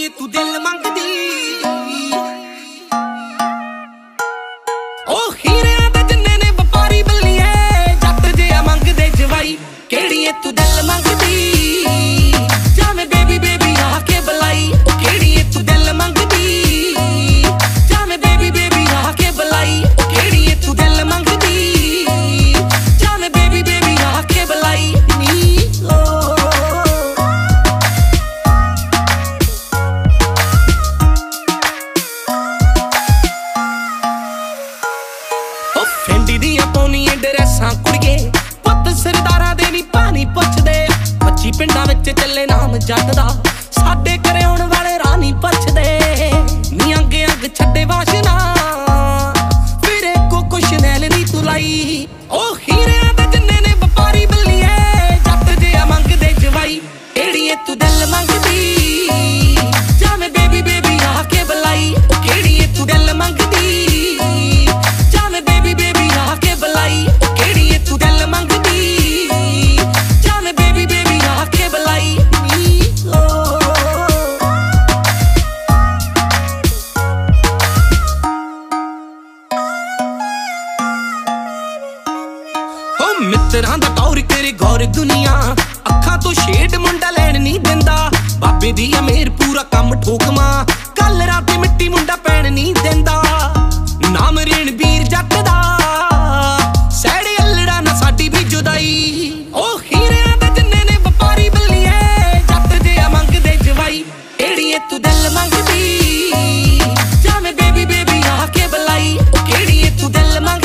ਕਿਹੜੀ ਤੂੰ ਦਿਲ ਮੰਗਦੀ ਉਹ ਹੀਰਿਆਂ ਦੇ ਜਿੰਨੇ ਨੇ ਵਪਾਰੀ ਬੱਲੀਏ ਜੱਟ ਜਿਹਾ ਮੰਗਦੇ ਜਵਾਈ ਕਿਹੜੀ ਤੂੰ ਦਿਲ ਮੰਗਦੀ ਜਾਵੇਂ ਬੇਬੀ ਬੇਬੀ ਆ ਕੇ ਬੁਲਾਈ ਉਹ ਕਿਹੜੀ ਤੂੰ ਦਿਲ ਮੰਗਦੀ ਜਾਵੇਂ ਬੇਬੀ ਬੇਬੀ ਆ ਕੇ ਬੁਲਾਈ ਉਹ ਕਿਹੜੀ ਤੂੰ ਦਿਲ ਮੰਗਦੀ ਜਾਵੇਂ ਬੇਬੀ ਬੇਬੀ ਆ ਕੇ ਬੁਲਾਈ ਫੈਂਡੀ ਦੀਆਂ ਪਾਉਣੀਆਂ ਡਰੈਸਾਂ ਕੁੜੀਏ ਪੁੱਤ ਸਰਦਾਰਾਂ ਦੇ ਨੀ ਪਾਣੀ ਪੁੱਛਦੇ 25 ਪਿੰਡਾਂ ਵਿੱਚ ਚੱਲੇ ਨਾਮ ਜੱਟ ਦਾ ਸਾਡੇ ਘਰੇ ਆਉਣ ਵਾਲੇ ਰਾਹ ਨੀ ਪੁੱਛਦੇ ਨੀ ਅੰਗ ਅੰਗ ਛੱਡੇ ਵਾਸ਼ਨਾ ਫਿਰ ਇੱਕੋ ਕੁਛ ਨੈਲ ਨੀ ਤੂੰ ਲਾਈ ਉਹ ਹੀਰਿਆਂ ਦੇ ਜਿੰਨੇ ਨੇ ਵਪਾਰੀ ਬੱਲੀਏ ਜੱਟ ਜਿਹਾ ਮੰਗਦੇ ਜਵਾਈ ਕਿਹੜੀ ਤੂੰ ਦਿਲ ਮੰਗਦੀ ਜਾਵੇਂ ਬੇਬੀ ਬੇਬੀ ਆ ਕੇ ਬੁਲਾਈ ਉਹ ਕਿਹੜੀ ਤੂੰ ਦਿਲ ਮੰਗਦੀ ਮਿੱਤਰਾਂ ਦਾ ਟੌਰ ਤੇਰੇ ਗੌਰ ਦੁਨੀਆ ਅੱਖਾਂ ਤੋਂ ਸ਼ੇਡ ਮੁੰਡਾ ਲੈਣ ਨਹੀਂ ਦਿੰਦਾ ਬਾਬੇ ਦੀ ਆ ਮੇਰ ਪੂਰਾ ਕੰਮ ਠੋਕਮਾ ਕੱਲ ਰਾਤੇ ਮਿੱਟੀ ਮੁੰਡਾ ਪੈਣ ਨਹੀਂ ਦਿੰਦਾ ਨਾਮ ਰਣਬੀਰ ਜੱਟ ਦਾ ਸੈੜੇ ਅਲੜਾ ਨਾ ਸਾਡੀ ਵੀ ਜੁਦਾਈ ਉਹ ਹੀਰਿਆਂ ਦੇ ਜਿੰਨੇ ਨੇ ਵਪਾਰੀ ਬੱਲੀਏ ਜੱਟ ਜਿਹਾ ਮੰਗਦੇ ਜਵਾਈ ਕਿਹੜੀ ਤੂੰ ਦਿਲ ਮੰਗਦੀ ਜਾਵੇਂ ਬੇਬੀ ਬੇਬੀ ਆ ਕੇ ਬੁਲਾਈ ਉਹ ਕਿਹੜੀ ਤੂੰ ਦਿਲ ਮੰਗਦੀ